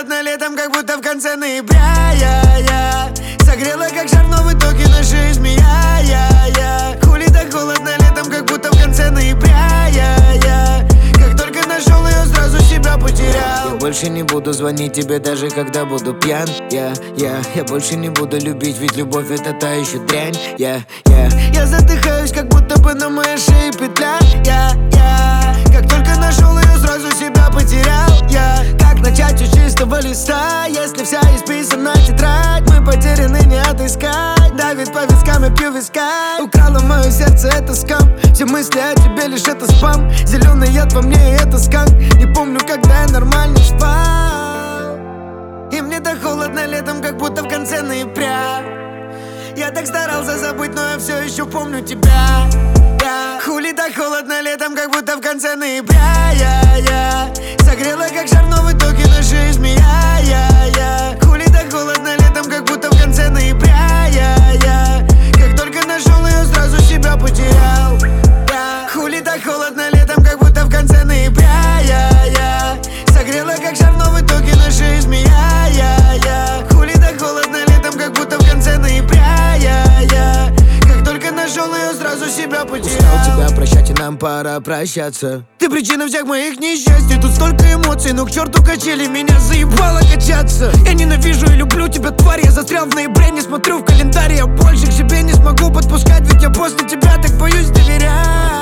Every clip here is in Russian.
холодно летом, как будто в конце ноября. Я согрела, как жар, но в итоге на шее змея. Я хули так холодно летом, как будто в конце ноября. Я как только нашел ее, сразу себя потерял. Я больше не буду звонить тебе, даже когда буду пьян. Я больше не буду любить, ведь любовь это та еще дрянь. Я задыхаюсь, как будто бы на моей шее петля. Я как только нашел ее, сразу себя потерял. Как начать с чистого листа, если вся исписана тетрадь? Мы потеряны, не отыскать. Давит по вискам, я пью вискарь. Украла мое сердце, это скам. Все мысли о тебе, лишь это спам. Зеленый яд во мне, и это сканк. Не помню, когда я нормально спал. И мне так холодно летом, как будто в конце ноября. Я так старался забыть, но я все еще помню тебя. Хули так холодно летом, как будто в конце ноября. Я согрела, как жар, но в итоге на шее змея. Я хули так холодно летом, как будто в конце ноября. Я как только нашел ее, сразу себя потерял. Хули так холодно летом, как будто в конце ноября. Я согрела, как жар, но в итоге на шее змея. Я хули так холодно летом, как будто в конце ноября. Я как только нашел ее, сразу себя потерял. Устал тебя прощать, и нам пора прощаться. Ты причина всех моих несчастий. Тут столько эмоций, но к черту качели, меня заебало качаться. Я ненавижу и люблю тебя, тварь. Я застрял в ноябре, не смотрю в календарь. Я больше к себе не смогу подпускать, ведь я после тебя так боюсь доверять.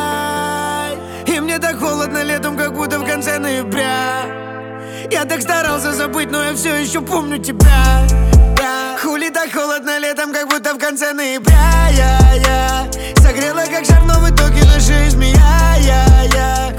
И мне так холодно летом, как будто в конце ноября. Я так старался забыть, но я все еще помню тебя. Хули так холодно летом, как будто в конце ноября. Я согрела, как жар, но в итоге на шее змея. Я